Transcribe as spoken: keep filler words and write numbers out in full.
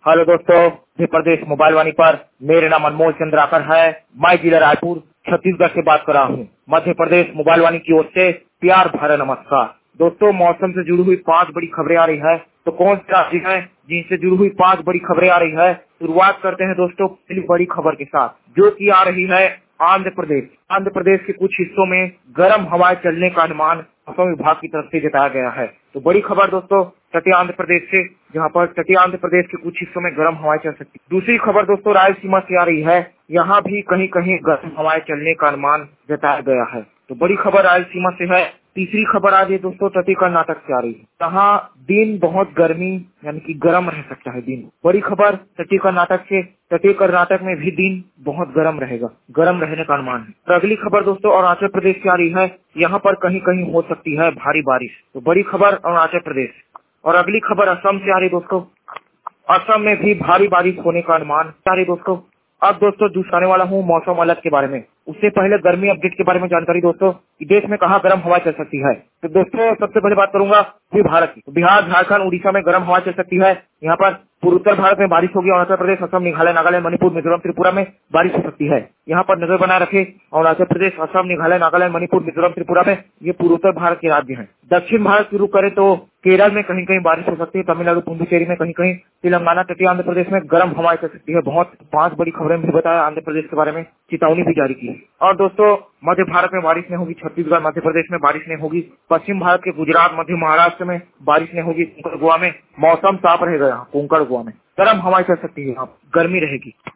Hello दोस्तों, Madhya Pradesh mobile वाणी पर मेरे नाम अनमोल चंद्राकर है। मैं जिला रायपुर छत्तीसगढ़ से बात कर रहा हूँ। मध्य प्रदेश मोबाइल वाणी की ओर से प्यार भरा नमस्कार। दोस्तों, मौसम से जुड़ी हुई पांच बड़ी खबरें आ रही है, तो कौन सी राशि है जिनसे जुड़ी हुई पांच बड़ी खबरें आ रही है। शुरुआत करते हैं दोस्तों पहली बड़ी खबर के साथ, जो की आ रही है आंध्र प्रदेश। आंध्र प्रदेश के कुछ हिस्सों में गर्म हवाएं चलने का अनुमान मौसम विभाग की तरफ से जताया गया है। तो बड़ी खबर दोस्तों तटीय आंध्र प्रदेश से, जहां पर तटीय आंध्र प्रदेश के कुछ हिस्सों में गर्म हवाएं चल सकती। दूसरी खबर दोस्तों रायलसीमा से आ रही है, यहाँ भी कहीं कहीं गर्म हवाएं चलने का अनुमान जताया गया है। तो बड़ी खबर रायलसीमा से है। तीसरी खबर आ रही दोस्तों तटीय कर्नाटक से आ रही है, जहाँ दिन बहुत गर्मी यानी कि गर्म रह सकता है दिन। बड़ी खबर तटीय कर्नाटक से, तटीय कर्नाटक में भी दिन बहुत गर्म रहेगा, गर्म रहने का अनुमान है। और अगली खबर दोस्तों अरुणाचल प्रदेश से आ रही है, यहाँ पर कहीं कहीं हो सकती है भारी बारिश। तो बड़ी खबर अरुणाचल प्रदेश। और अगली खबर असम से आ रही दोस्तों, असम में भी भारी बारिश होने का अनुमान आ रही दोस्तों। अब दोस्तों दूसराने वाला हूँ मौसम अलर्ट के बारे में। उससे पहले गर्मी अपडेट के बारे में जानकारी दोस्तों, कि देश में कहाँ गर्म हवा चल सकती है। तो दोस्तों सबसे पहले बात करूंगा भारत की। बिहार, झारखंड, उड़ीसा में गर्म हवा चल सकती है। यहाँ पर पूर्वोत्तर भारत में बारिश होगी। अरुणाचल प्रदेश, असम, मेघालय, नागालैंड, मणिपुर, मिजोरम, त्रिपुरा में बारिश हो सकती है। यहाँ पर नजर बनाए रखे। अरुणाचल प्रदेश, असम, मेघालय, नागालैंड, मणिपुर, मिजोरम, त्रिपुरा में ये पूर्वोत्तर भारत के राज्य हैं। दक्षिण भारत शुरू करें तो केरल में कहीं कहीं बारिश हो सकती है। तमिलनाडु, पुडुचेरी में कहीं कहीं, तेलंगाना, तटीय आंध्र प्रदेश में गर्म हवाएं चल सकती है। बहुत पांच बड़ी खबरें भी बताया आंध्र प्रदेश के बारे में, चेतावनी भी जारी की है। और दोस्तों मध्य भारत में बारिश नहीं होगी। छत्तीसगढ़, मध्य प्रदेश में बारिश नहीं होगी। पश्चिम भारत के गुजरात, मध्य महाराष्ट्र में बारिश नहीं होगी। कोंकण गोवा में मौसम साफ रहेगा। यहाँ कोंकण गोवा में गर्म हवाएं चल सकती है, यहाँ गर्मी रहेगी।